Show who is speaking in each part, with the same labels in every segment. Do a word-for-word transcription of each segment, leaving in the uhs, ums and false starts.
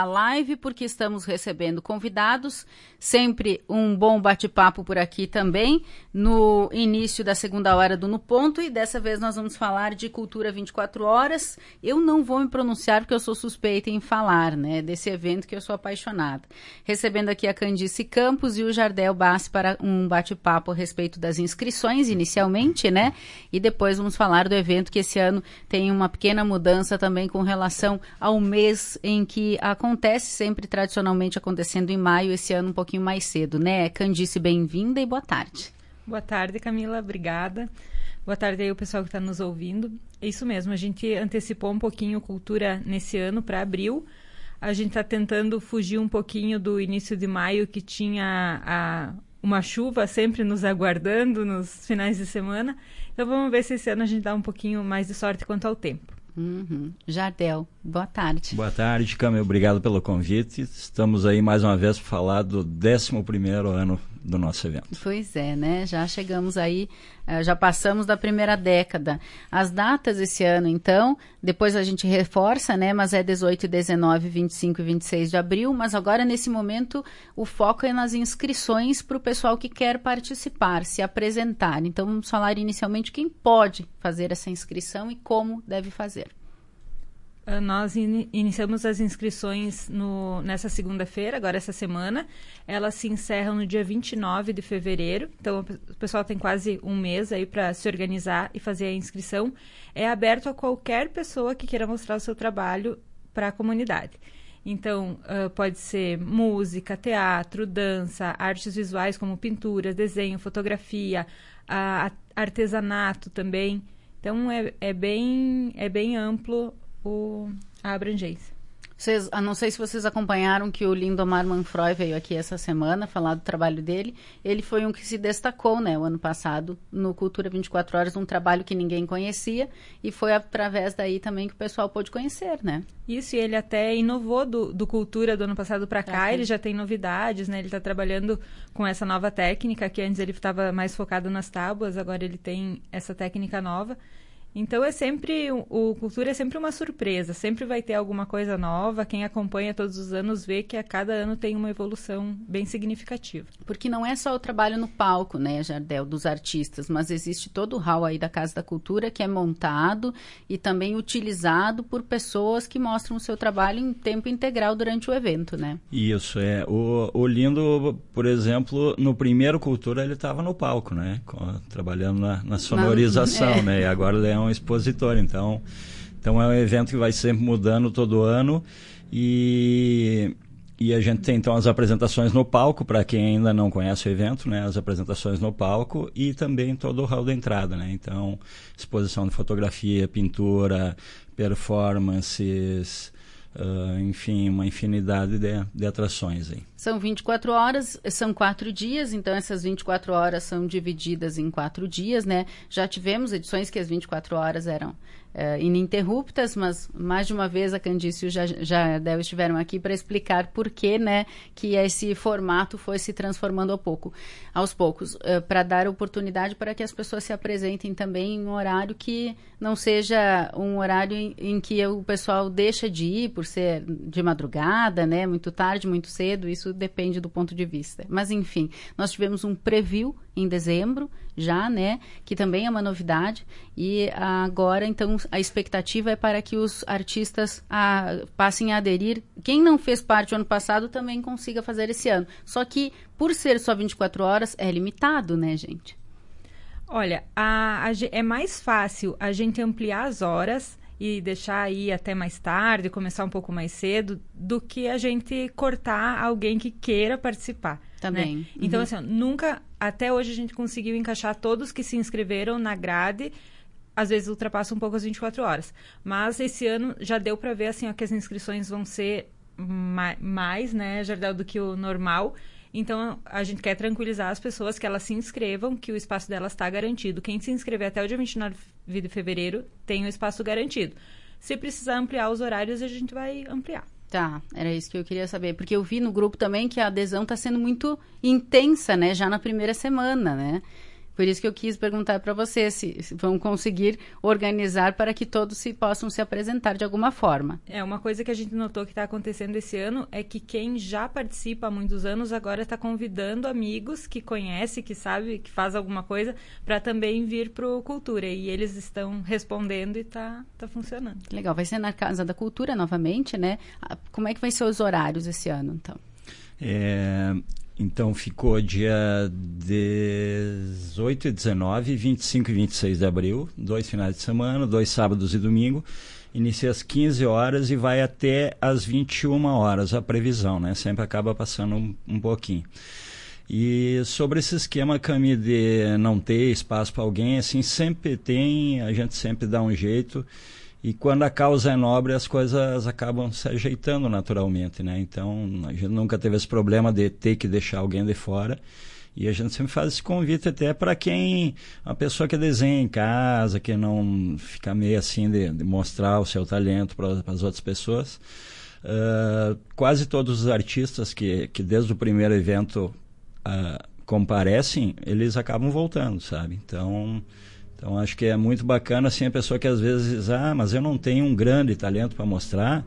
Speaker 1: a live, porque estamos recebendo convidados, sempre um bom bate-papo por aqui também, no início da segunda hora do No Ponto, e dessa vez nós vamos falar de Cultura vinte e quatro horas. Eu não vou me pronunciar porque eu sou suspeita em falar, né, desse evento que eu sou apaixonada. Recebendo aqui a Candice Campos e o Jardel Bassi para um bate-papo a respeito das inscrições inicialmente, né, e depois vamos falar do evento que esse ano tem uma pequena mudança também com relação ao mês em que acontece. Acontece sempre, tradicionalmente, acontecendo em maio, esse ano um pouquinho mais cedo, né? Candice, bem-vinda e boa tarde.
Speaker 2: Boa tarde, Camila, obrigada. Boa tarde aí o pessoal que está nos ouvindo. É isso mesmo, a gente antecipou um pouquinho Cultura nesse ano para abril. A gente está tentando fugir um pouquinho do início de maio, que tinha a, uma chuva sempre nos aguardando nos finais de semana. Então vamos ver se esse ano a gente dá um pouquinho mais de sorte quanto ao tempo.
Speaker 1: Uhum. Jardel, boa tarde.
Speaker 3: Boa tarde, Camila, obrigado pelo convite. Estamos aí mais uma vez para falar do décimo primeiro ano do nosso evento.
Speaker 1: Pois é, né? Já chegamos aí, já passamos da primeira década. As datas esse ano, então, depois a gente reforça, né? Mas é dezoito, dezenove, vinte e cinco e vinte e seis de abril, mas agora nesse momento o foco é nas inscrições para o pessoal que quer participar, se apresentar. Então vamos falar inicialmente quem pode fazer essa inscrição e como deve fazer.
Speaker 2: Nós in- iniciamos as inscrições no, nessa segunda-feira, agora essa semana. Elas se encerram no dia vinte e nove de fevereiro. Então, o pessoal tem quase um mês aí para se organizar e fazer a inscrição. É aberto a qualquer pessoa que queira mostrar o seu trabalho para a comunidade. Então, uh, pode ser música, teatro, dança, artes visuais como pintura, desenho, fotografia, uh, artesanato também. Então, é, é, bem, é bem amplo O, a abrangência.
Speaker 1: Vocês, a não sei se vocês acompanharam que o Lindomar Manfroy veio aqui essa semana falar do trabalho dele. Ele foi um que se destacou, né, o ano passado no Cultura vinte e quatro horas, um trabalho que ninguém conhecia, e foi através daí também que o pessoal pôde conhecer, né?
Speaker 2: Isso, e ele até inovou do, do Cultura do ano passado para cá,
Speaker 1: Ah,
Speaker 2: ele já tem novidades, né? Ele está trabalhando com essa nova técnica, que antes ele estava mais focado nas tábuas, agora ele tem essa técnica nova. Então, é sempre, o Cultura é sempre uma surpresa, sempre vai ter alguma coisa nova. Quem acompanha todos os anos vê que a cada ano tem uma evolução bem significativa.
Speaker 1: Porque não é só o trabalho no palco, né, Jardel, dos artistas, mas existe todo o hall aí da Casa da Cultura que é montado e também utilizado por pessoas que mostram o seu trabalho em tempo integral durante o evento, né?
Speaker 3: Isso, é. O, o Lindo, por exemplo, no primeiro Cultura ele estava no palco, né? Com, trabalhando na, na sonorização,
Speaker 1: é.
Speaker 3: né? E agora ele é um expositor, então, então é um evento que vai sempre mudando todo ano, e, e a gente tem então as apresentações no palco, para quem ainda não conhece o evento, né, as apresentações no palco e também todo o hall da entrada, né, então exposição de fotografia, pintura, performances, uh, enfim, uma infinidade de, de atrações aí.
Speaker 1: São vinte e quatro horas, são quatro dias, então essas vinte e quatro horas são divididas em quatro dias, né? Já tivemos edições que as vinte e quatro horas eram é, ininterruptas, mas mais de uma vez a Candice e o Jardel estiveram aqui para explicar por que, né, que esse formato foi se transformando ao pouco, aos poucos, é, para dar oportunidade para que as pessoas se apresentem também em um horário que não seja um horário em, em que o pessoal deixa de ir por ser de madrugada, né, muito tarde, muito cedo. Isso depende do ponto de vista. Mas, enfim, nós tivemos um preview em dezembro, já, né, que também é uma novidade, e agora, então, a expectativa é para que os artistas a, passem a aderir. Quem não fez parte o ano passado também consiga fazer esse ano. Só que, por ser só vinte e quatro horas, é limitado, né, gente?
Speaker 2: Olha, a, a, é mais fácil a gente ampliar as horas e deixar aí até mais tarde, começar um pouco mais cedo, do que a gente cortar alguém que queira participar.
Speaker 1: Também.
Speaker 2: Né? Então,
Speaker 1: Uhum.
Speaker 2: assim, nunca, até hoje a gente conseguiu encaixar todos que se inscreveram na grade, às vezes ultrapassa um pouco as vinte e quatro horas. Mas esse ano já deu para ver, assim, ó, que as inscrições vão ser ma- mais, né, Jardel, do que o normal. Então, a gente quer tranquilizar as pessoas que elas se inscrevam, que o espaço delas está garantido. Quem se inscrever até o dia vinte e nove de fevereiro tem o espaço garantido. Se precisar ampliar os horários, a gente vai ampliar.
Speaker 1: Tá, era isso que eu queria saber, porque eu vi no grupo também que a adesão está sendo muito intensa, né, já na primeira semana, né? Por isso que eu quis perguntar para você se, se vão conseguir organizar para que todos se possam se apresentar de alguma forma.
Speaker 2: É, uma coisa que a gente notou que está acontecendo esse ano é que quem já participa há muitos anos agora está convidando amigos que conhece, que sabe, que faz alguma coisa, para também vir para o Cultura. E eles estão respondendo e está tá funcionando.
Speaker 1: Legal, vai ser na Casa da Cultura novamente, né? Como é que vai ser os horários esse ano, então?
Speaker 3: É... Então, ficou dia dezoito e dezenove, vinte e cinco e vinte e seis de abril, dois finais de semana, dois sábados e domingo. Inicia às quinze horas e vai até às vinte e uma horas, a previsão, né? Sempre acaba passando um, um pouquinho. E sobre esse esquema, Cami, de não ter espaço para alguém, assim, sempre tem, a gente sempre dá um jeito. E quando a causa é nobre, as coisas acabam se ajeitando naturalmente, né? Então, a gente nunca teve esse problema de ter que deixar alguém de fora. E a gente sempre faz esse convite até para quem, uma pessoa que desenha em casa, que não fica meio assim de, de mostrar o seu talento para as outras pessoas. Uh, quase todos os artistas que, que desde o primeiro evento uh, comparecem, eles acabam voltando, sabe? Então... Então, acho que é muito bacana, assim, a pessoa que às vezes diz, ah, mas eu não tenho um grande talento para mostrar.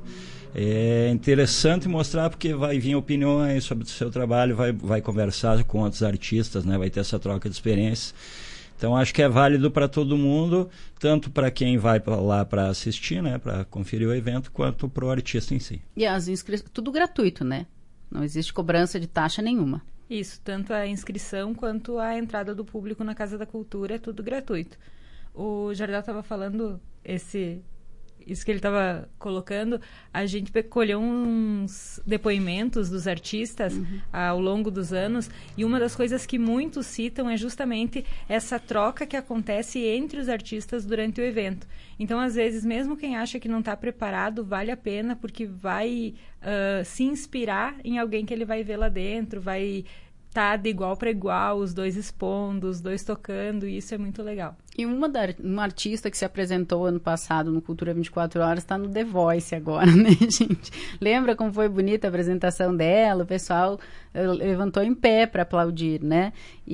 Speaker 3: É interessante mostrar porque vai vir opiniões sobre o seu trabalho, vai, vai conversar com outros artistas, né? Vai ter essa troca de experiências. Então, acho que é válido para todo mundo, tanto para quem vai pra lá para assistir, né? Para conferir o evento, quanto para o artista em si.
Speaker 1: E as inscrições, tudo gratuito, né? Não existe cobrança de taxa nenhuma.
Speaker 2: Isso, tanto a inscrição quanto a entrada do público na Casa da Cultura, é tudo gratuito. O Jardel estava falando, esse, isso que ele estava colocando, a gente colheu uns depoimentos dos artistas uhum. ao longo dos anos, e uma das coisas que muitos citam é justamente essa troca que acontece entre os artistas durante o evento. Então, às vezes, mesmo quem acha que não está preparado, vale a pena, porque vai uh, se inspirar em alguém que ele vai ver lá dentro, vai estar de igual para igual, os dois expondo, os dois tocando, e isso é muito legal.
Speaker 1: E uma, da, uma artista que se apresentou ano passado no Cultura vinte e quatro horas está no The Voice agora, né, gente? Lembra como foi bonita a apresentação dela? O pessoal uh, levantou em pé para aplaudir, né?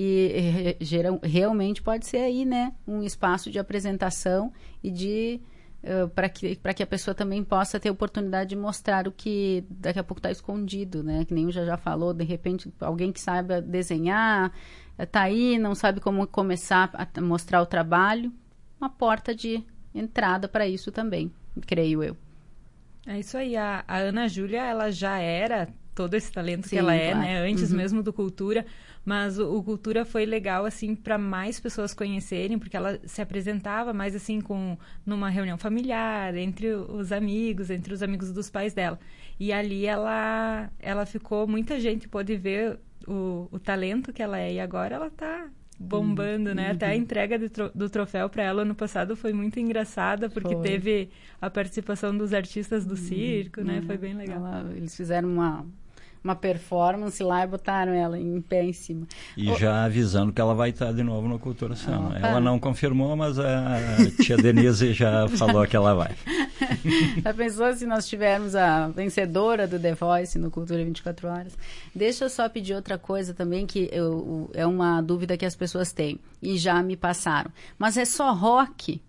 Speaker 1: E geral, realmente pode ser aí, né, um espaço de apresentação e de... Uh, para que, para que a pessoa também possa ter oportunidade de mostrar o que daqui a pouco está escondido, né? Que nem o já já falou, de repente alguém que saiba desenhar, está aí, não sabe como começar a mostrar o trabalho, uma porta de entrada para isso também, creio eu.
Speaker 2: É isso aí, a, a Ana Júlia, ela já era todo esse talento
Speaker 1: Sim,
Speaker 2: que ela é,
Speaker 1: claro.
Speaker 2: né? Antes
Speaker 1: uhum.
Speaker 2: mesmo do Cultura, mas o, o Cultura foi legal, assim, para mais pessoas conhecerem, porque ela se apresentava mais, assim, com, numa reunião familiar, entre os amigos, entre os amigos dos pais dela. E ali ela, ela ficou, muita gente pôde ver o, o talento que ela é, e agora ela tá bombando, uhum. né? Até a entrega do, tro- do troféu para ela ano passado foi muito engraçada, porque
Speaker 1: foi.
Speaker 2: teve a participação dos artistas do uhum. circo, né? Uhum. Foi bem legal.
Speaker 1: Ela, eles fizeram uma... uma performance lá e botaram ela em pé em cima.
Speaker 3: E
Speaker 1: o...
Speaker 3: já avisando que ela vai estar de novo no Cultura Samba.
Speaker 1: Ah,
Speaker 3: ela
Speaker 1: tá.
Speaker 3: não confirmou, mas a tia Denise já falou que ela vai.
Speaker 1: Já pensou se nós tivermos a vencedora do The Voice no Cultura vinte e quatro horas? Deixa eu só pedir outra coisa também, que eu, é uma dúvida que as pessoas têm e já me passaram. Mas é só rock?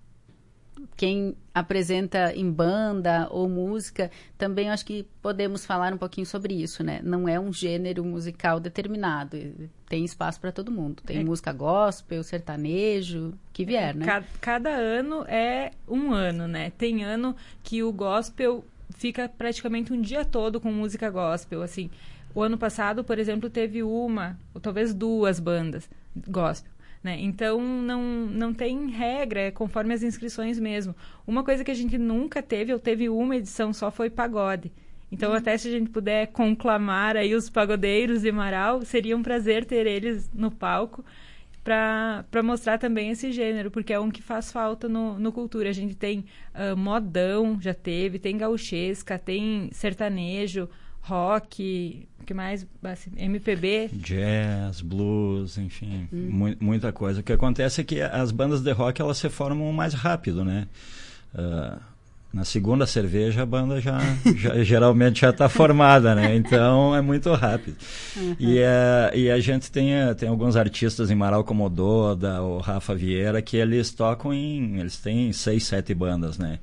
Speaker 1: Quem apresenta em banda ou música, também acho que podemos falar um pouquinho sobre isso, né? Não é um gênero musical determinado, tem espaço para todo mundo. Tem é. música gospel, sertanejo, que vier, né?
Speaker 2: Cada, cada ano é um ano, né? Tem ano que o gospel fica praticamente um dia todo com música gospel, assim. O ano passado, por exemplo, teve uma, ou talvez duas bandas gospel. Né? Então, não, não tem regra, é conforme as inscrições mesmo. Uma coisa que a gente nunca teve, ou teve uma edição só, foi pagode. Então, uhum. até se a gente puder conclamar aí os pagodeiros de Marau, seria um prazer ter eles no palco para mostrar também esse gênero, porque é um que faz falta no, no Cultura. A gente tem uh, modão, já teve, tem gauchesca, tem sertanejo, rock, o que mais? M P B.
Speaker 3: Jazz, blues, enfim,
Speaker 1: hum.
Speaker 3: mu- muita coisa. O que acontece é que as bandas de rock, elas se formam mais rápido, né? Uh, Na segunda cerveja a banda já, já geralmente já está formada, né? Então é muito rápido. Uhum. E, uh, e a gente tem, tem alguns artistas em Marau como o Doda, o Rafa Vieira, que eles tocam em... Eles têm seis, sete bandas, né?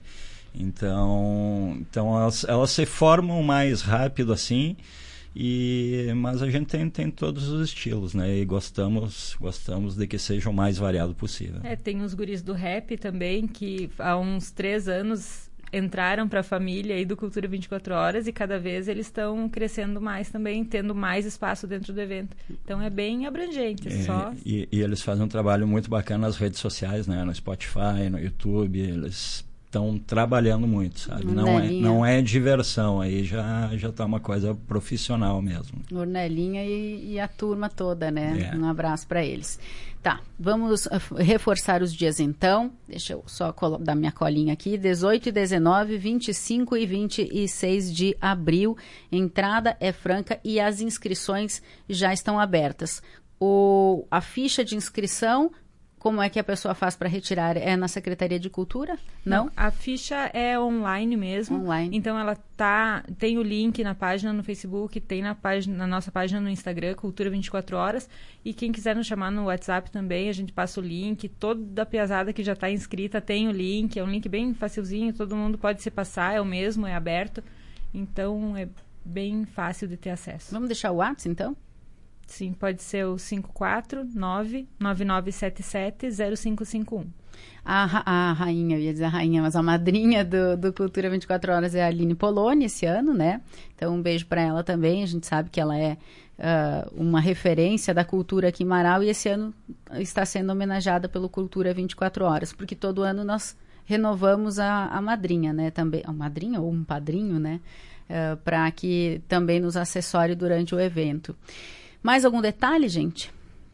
Speaker 3: Então, então elas, elas se formam mais rápido assim, e, mas a gente tem, tem todos os estilos, né? E gostamos, gostamos de que seja o mais variado possível.
Speaker 2: É, tem os guris do rap também, que há uns três anos entraram para a família aí do Cultura vinte e quatro horas, e cada vez eles estão crescendo mais também, tendo mais espaço dentro do evento. Então é bem abrangente.
Speaker 3: É,
Speaker 2: só...
Speaker 3: e, e eles fazem um trabalho muito bacana nas redes sociais, né? No Spotify, no YouTube, eles estão trabalhando muito, sabe? Não é, não é diversão, aí já já tá uma coisa profissional mesmo.
Speaker 1: Ornelinha e, e a turma toda, né?
Speaker 3: É.
Speaker 1: Um abraço para eles. Tá, vamos uh, reforçar os dias então. Deixa eu só dar minha colinha aqui. dezoito e dezenove, vinte e cinco e vinte e seis de abril. Entrada é franca e as inscrições já estão abertas. O, a ficha de inscrição... Como é que a pessoa faz para retirar? É na Secretaria de Cultura? Não?
Speaker 2: Não, a ficha é online mesmo.
Speaker 1: Online.
Speaker 2: Então ela tá, tem o link na página no Facebook, tem na, página, na nossa página no Instagram, Cultura vinte e quatro horas. E quem quiser nos chamar no WhatsApp também, a gente passa o link. Toda a piazada que já está inscrita tem o link. É um link bem facilzinho, todo mundo pode se passar, é o mesmo, é aberto. Então é bem fácil de ter acesso.
Speaker 1: Vamos deixar o WhatsApp então?
Speaker 2: Sim, pode ser o cinco quatro nove nove nove sete sete zero cinco cinco um.
Speaker 1: A, a rainha, eu ia dizer a rainha, mas a madrinha do, do Cultura vinte e quatro horas é a Aline Poloni esse ano, né? Então um beijo para ela também. A gente sabe que ela é uh, uma referência da cultura aqui em Marau, e esse ano está sendo homenageada pelo Cultura vinte e quatro horas, porque todo ano nós renovamos a, a madrinha, né? Também, a madrinha ou um padrinho, né? Uh, para que também nos assessore durante o evento. Mais algum detalhe, gente?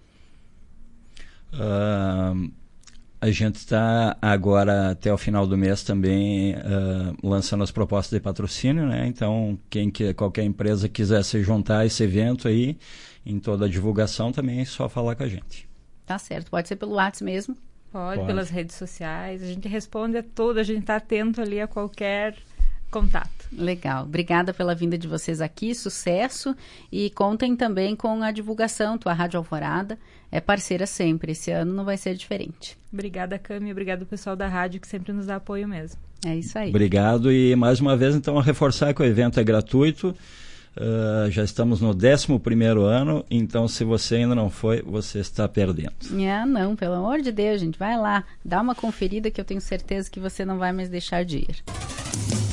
Speaker 3: Uh, a gente está agora, até o final do mês, também uh, lançando as propostas de patrocínio, né? Então, quem que, qualquer empresa quiser se juntar a esse evento aí, em toda a divulgação, também é só falar com a gente.
Speaker 1: Tá certo. Pode ser pelo WhatsApp mesmo?
Speaker 2: Pode,
Speaker 3: Pode.
Speaker 2: Pelas redes sociais. A gente responde a tudo, a gente está atento ali a qualquer contato.
Speaker 1: Legal. Obrigada pela vinda de vocês aqui, sucesso, e contem também com a divulgação. Tua Rádio Alvorada é parceira sempre, esse ano não vai ser diferente.
Speaker 2: Obrigada, Cami, obrigado pessoal da rádio que sempre nos dá apoio mesmo.
Speaker 1: É isso aí.
Speaker 3: Obrigado, e mais uma vez então a reforçar que o evento é gratuito. Uh, já estamos no décimo primeiro ano, então se você ainda não foi, você está perdendo.
Speaker 1: Ah, não, pelo amor de Deus, gente, vai lá, dá uma conferida que eu tenho certeza que você não vai mais deixar de ir.